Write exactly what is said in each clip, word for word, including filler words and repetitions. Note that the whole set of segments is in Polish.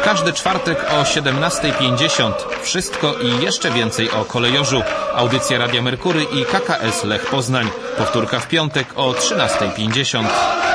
każdy czwartek o siedemnasta pięćdziesiąt. Wszystko i jeszcze więcej o kolejorzu. Audycja Radia Merkury i K K S Lech Poznań. Powtórka w piątek o trzynasta pięćdziesiąt.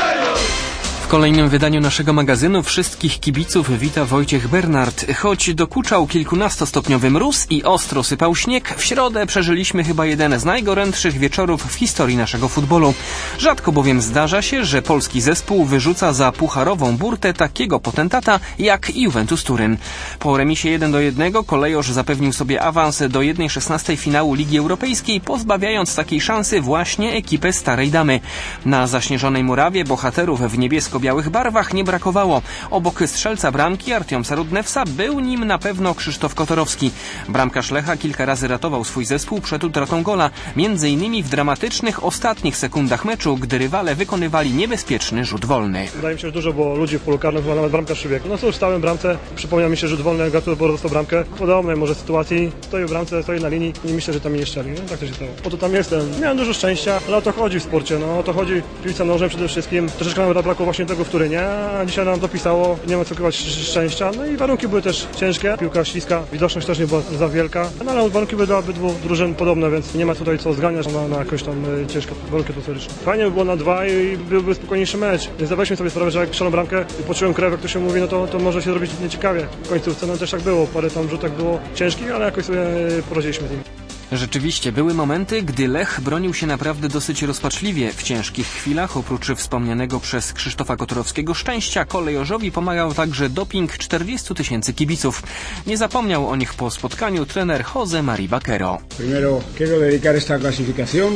W kolejnym wydaniu naszego magazynu wszystkich kibiców wita Wojciech Bernard. Choć dokuczał kilkunastostopniowy mróz i ostro sypał śnieg, w środę przeżyliśmy chyba jeden z najgorętszych wieczorów w historii naszego futbolu. Rzadko bowiem zdarza się, że polski zespół wyrzuca za pucharową burtę takiego potentata jak Juventus Turyn. Po remisie jeden do jednego kolejorz zapewnił sobie awans do jednej szesnastej finału Ligi Europejskiej, pozbawiając takiej szansy właśnie ekipę Starej Damy. Na zaśnieżonej murawie bohaterów w niebiesko białych barwach nie brakowało. Obok strzelca bramki Artiomsa Rudnewsa był nim na pewno Krzysztof Kotorowski. Bramkarz Lecha kilka razy ratował swój zespół przed utratą gola, między innymi w dramatycznych ostatnich sekundach meczu, gdy rywale wykonywali niebezpieczny rzut wolny. Wydaje mi się, że dużo było ludzi w polu karnym, chyba nawet bramkarz przybiegł. No cóż, stałem w bramce, przypomniał mi się rzut wolny, jak Gato dostał bramkę. W podobnej może sytuacji, stoi w bramce, stoi na linii i myślę, że tam nie szczeli. No, tak to się stało. Po to tam jestem. Miałem dużo szczęścia, ale o to chodzi w sporcie, no o to chodzi w piłce nożnej przede wszystkim. Troszeczkę nam zabrakło właśnie tego w Turynie, a dzisiaj nam dopisało, nie ma co ukrywać szczęścia. No i warunki były też ciężkie, piłka śliska, widoczność też nie była za wielka, no ale warunki były dla obydwu drużyn podobne, więc nie ma tutaj co zganiać na, na jakieś tam ciężkie warunki atmosferyczne. Fajnie by było na dwa i byłby spokojniejszy mecz. Zdawaliśmy sobie sprawę, że jak strzelam bramkę i poczułem krew, jak to się mówi, no to, to może się zrobić nieciekawie. W końcówce no też tak było, parę tam rzutek było ciężkich, ale jakoś sobie poradziliśmy z nim. Rzeczywiście, były momenty, gdy Lech bronił się naprawdę dosyć rozpaczliwie. W ciężkich chwilach, oprócz wspomnianego przez Krzysztofa Kotorowskiego szczęścia, kolejorzowi pomagał także doping czterdziestu tysięcy kibiców. Nie zapomniał o nich po spotkaniu trener Jose Mari Baquero. Primero, quiero dedicar esta clasificación.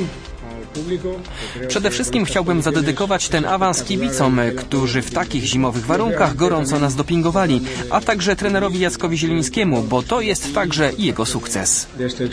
Przede wszystkim chciałbym zadedykować ten awans kibicom, którzy w takich zimowych warunkach gorąco nas dopingowali, a także trenerowi Jackowi Zielińskiemu, bo to jest także jego sukces.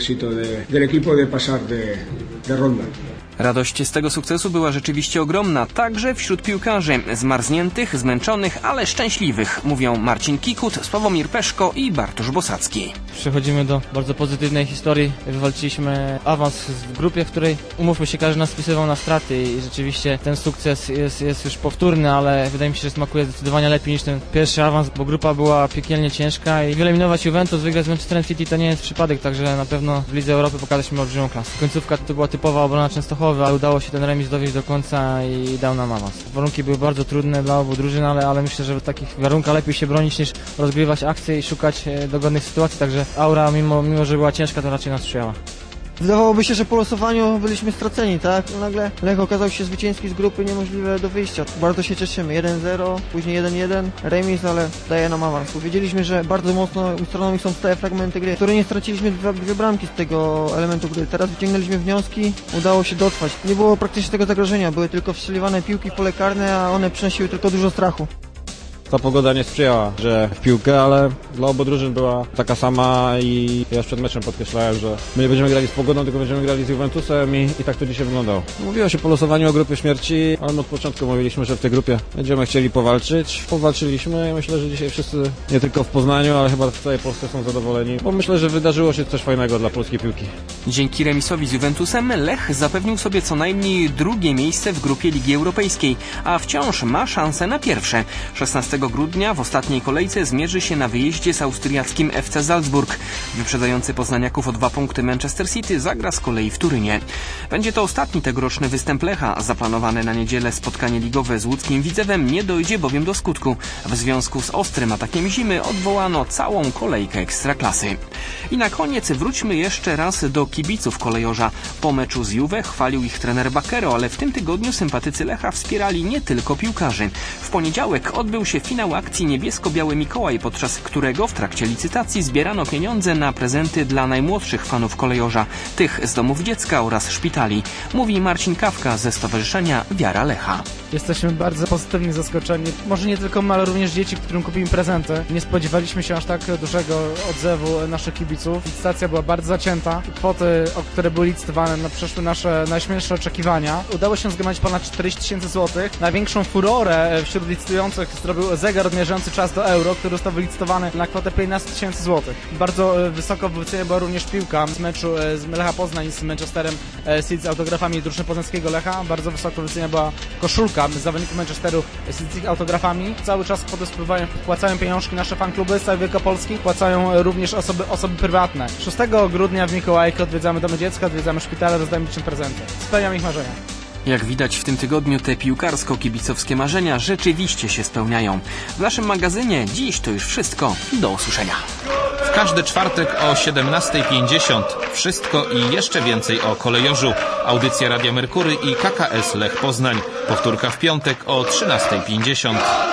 Radość z tego sukcesu była rzeczywiście ogromna, także wśród piłkarzy, zmarzniętych, zmęczonych, ale szczęśliwych, mówią Marcin Kikut, Sławomir Peszko i Bartosz Bosacki. Przechodzimy do bardzo pozytywnej historii. Wywalczyliśmy awans w grupie, w której, umówmy się, każdy nas spisywał na straty i rzeczywiście ten sukces jest, jest już powtórny, ale wydaje mi się, że smakuje zdecydowanie lepiej niż ten pierwszy awans, bo grupa była piekielnie ciężka i wyeliminować Juventus, wygrać z Manchesterem City to nie jest przypadek, także na pewno w Lidze Europy pokazaliśmy olbrzymią klasę. Końcówka to była typowa obrona Częstochowy, ale udało się ten remis dowieść do końca i dał nam awans. Warunki były bardzo trudne dla obu drużyn, ale, ale myślę, że w takich warunkach lepiej się bronić niż rozgrywać akcje i szukać dogodnych sytuacji, także aura, mimo, mimo że była ciężka, to raczej nas sprzyjała. Wydawałoby się, że po losowaniu byliśmy straceni, tak? No nagle Lech okazał się zwycięski z grupy, niemożliwe do wyjścia. Bardzo się cieszymy. jeden zero, później jeden jeden, remis, ale daje nam awans. Wiedzieliśmy, że bardzo mocno ustalone są stałe fragmenty gry, które nie straciliśmy dwie, dwie bramki z tego elementu gry. Teraz wyciągnęliśmy wnioski, udało się dotrwać. Nie było praktycznie tego zagrożenia, były tylko wstrzeliwane piłki w pole karne, a one przynosiły tylko dużo strachu. Ta pogoda nie sprzyjała, że w piłkę, ale dla obu drużyn była taka sama i ja już przed meczem podkreślałem, że my nie będziemy grali z pogodą, tylko będziemy grali z Juventusem i, i tak to dzisiaj wyglądało. Mówiło się po losowaniu o grupie śmierci, ale my od początku mówiliśmy, że w tej grupie będziemy chcieli powalczyć. Powalczyliśmy i myślę, że dzisiaj wszyscy, nie tylko w Poznaniu, ale chyba w całej Polsce są zadowoleni, bo myślę, że wydarzyło się coś fajnego dla polskiej piłki. Dzięki remisowi z Juventusem Lech zapewnił sobie co najmniej drugie miejsce w grupie Ligi Europejskiej, a wciąż ma szansę na pierwsze. szesnastego grudnia w ostatniej kolejce zmierzy się na wyjeździe z austriackim F C Salzburg. Wyprzedzający poznaniaków o dwa punkty Manchester City zagra z kolei w Turynie. Będzie to ostatni tegoroczny występ Lecha. Zaplanowane na niedzielę spotkanie ligowe z łódzkim Widzewem nie dojdzie bowiem do skutku. W związku z ostrym atakiem zimy odwołano całą kolejkę Ekstraklasy. I na koniec wróćmy jeszcze raz do kibiców kolejorza. Po meczu z Juve chwalił ich trener Baquero, ale w tym tygodniu sympatycy Lecha wspierali nie tylko piłkarzy. W poniedziałek odbył się finał akcji Niebiesko-Biały Mikołaj, podczas którego w trakcie licytacji zbierano pieniądze na prezenty dla najmłodszych fanów kolejorza, tych z domów dziecka oraz szpitali. Mówi Marcin Kawka ze Stowarzyszenia Wiara Lecha. Jesteśmy bardzo pozytywnie zaskoczeni. Może nie tylko my, ale również dzieci, którym kupimy prezenty. Nie spodziewaliśmy się aż tak dużego odzewu naszych kibiców. Licytacja była bardzo zacięta. Kwoty, o które były licytowane, no, przeszły nasze najśmielsze oczekiwania. Udało się zgromadzić ponad czterdzieści tysięcy złotych. Największą furorę wśród licytujących zrobił zegar odmierzający czas do Euro, który został wylicytowany na kwotę piętnaście tysięcy złotych. Bardzo wysoko wyceniona była również piłka z meczu z Lecha Poznań z Manchesterem City z autografami drużyny poznańskiego Lecha. Bardzo wysoko wyceniona była koszulka z zawodników Manchesteru City z autografami. Cały czas kwotę spływają, wpłacają pieniążki nasze fankluby z całej Wielkopolski, wpłacają również osoby, osoby prywatne. szóstego grudnia w Mikołajkę odwiedzamy domy dziecka, odwiedzamy szpitale, rozdajemy dzieciom prezenty. Spełniam ich marzenia. Jak widać w tym tygodniu te piłkarsko-kibicowskie marzenia rzeczywiście się spełniają. W naszym magazynie dziś to już wszystko. Do usłyszenia. W każdy czwartek o siedemnasta pięćdziesiąt wszystko i jeszcze więcej o kolejorzu. Audycja Radia Merkury i K K S Lech Poznań. Powtórka w piątek o trzynasta pięćdziesiąt.